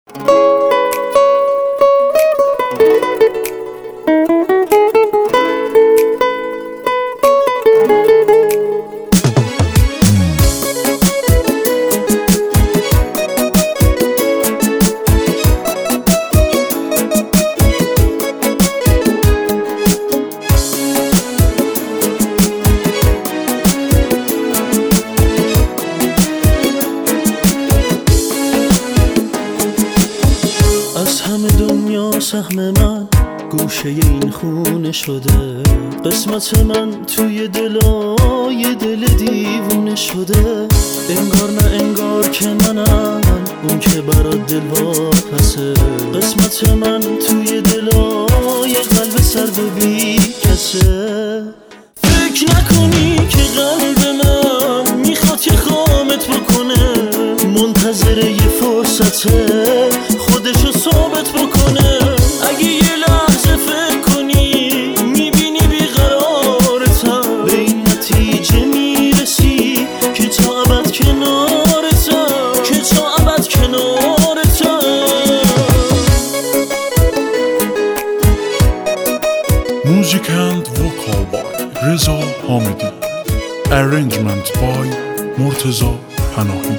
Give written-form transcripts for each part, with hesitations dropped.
از همه دنیا سهم من گوشه این خونه شده، قسمت من توی دلای دل دیوونه شده. انگار نه انگار که منم اون که برات دل واپسه، قسمت من توی دلای قلب سرد و بی کسه. فکر نکنی که قلب من میخواد که خامت بکنه، منتظر یه فرصته خودشو ثابت بکنه. اگه یه لحظه فکر کنی میبینی بیقرارتم، به این نتیجه میرسی که تا ابد کنارتم، که تا ابد کنارتم. Music and vocal by Reza Hamidi. Arrangement by Murtaza Panahi.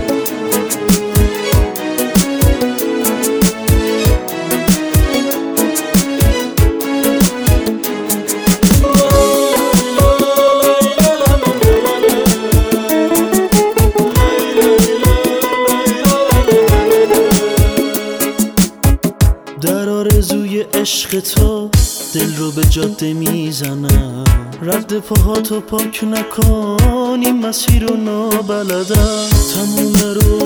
در آرزوی عشق تو دل رو به جاده میزنم، رد پاهاتو پاک نکنی مسیر رو نابلدم. تموم